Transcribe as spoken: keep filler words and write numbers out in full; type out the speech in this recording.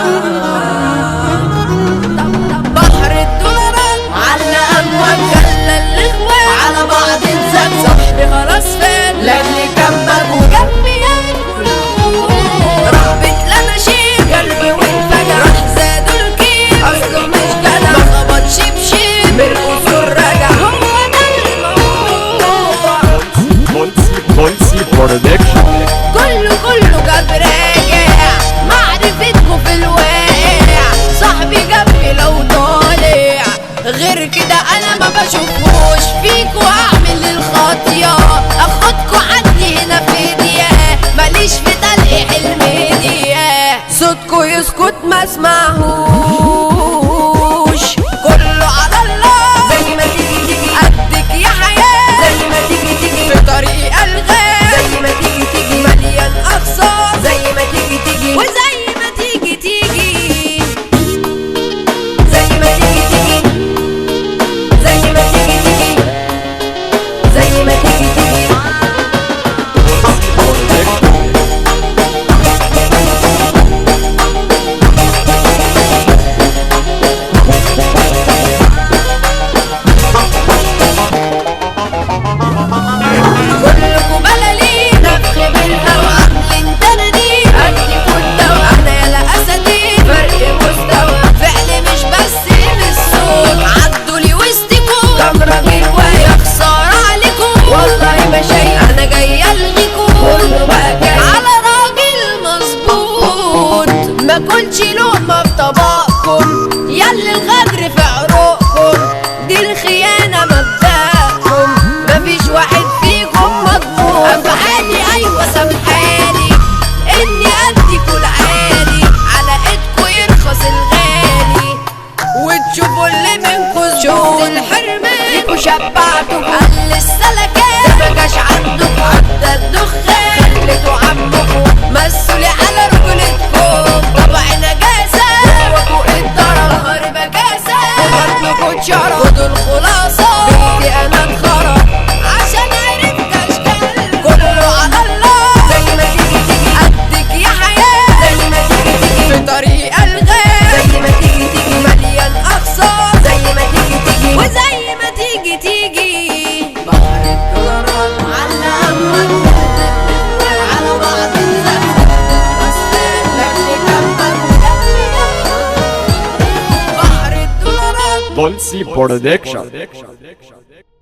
بحر الدولارات على اموال خلى الاخوان على بعض انسان صاحبي خلاص فات لاني جنبك وجنبي ياكل رهبة لمشيت قلبي وانفجر راح زادوا الكيل اصله مش جدع ما خبطش بشيل من الاصول رجع هو ده الموضوع بولسي برودكشن كله كله جاب راجع معرفتكوا في الواقع صاحبي جنبي لو طالع غير كده انا ما بشوفوش فيكوا اعمل الخطية اخدكوا عندي هنا في ايديا ماليش في تلقيح الميديا صوتكوا يسكت ما اسمعهوش كله على الله زي ما تيجي تيجي قدك يا حياة زي ما تيجي تيجي في طريق الغاب زي ما تيجي تيجي مليان اقصار زي ما تيجي تيجي وزي ما تيجي تيجي زي ما تيجي تيجي زي ما تيجي تيجي زي ما تيجي تيجي كلكوا بلالين نفخ بالهوا عاملين تنانين ادي فوتة وانا يالا اساتين فرق مستوى فعل مش بس بالصوت عدولي وسطكوا كام راجل ويا خسارة عليكوا والله ما شايف انا جاي الغيكوا كله بقى جاي على راجل مظبوط ما كلش لقمة في طبقكم ياللي الغدر في عروقكم دي الخيانة مبدأكم مفيش واحد فيكم مضمون افعالي ايوه سامحالي اني اديكوا العالي على ايدكوا يرخص الغالي وتشوفوا اللي منكوا شفت الحرمان وشبعتوا قل السلكات ده مجاش عندكوا عدى الدخان خليتوا عمكوا مسولي على رجولتكم طبع نجاسة جواكوا الضرب ظهر بجاسة وبطنكوا اتشرب خدوا الخلاصة بيتي انا اتخرب عشان عرفت اشكالكم كله على الله زي ما تيجي تيجي قدك يا حياة زي ما تيجي تيجي في طريق الغاب زي ما تيجي تيجي مليان اقصار زي ما تيجي تيجي وزي ما تيجي تيجي بحر الدولارات على اموال على بعض الزمن بس لاني جنبك وجنبي بحر الدولارات بولسي برودكشن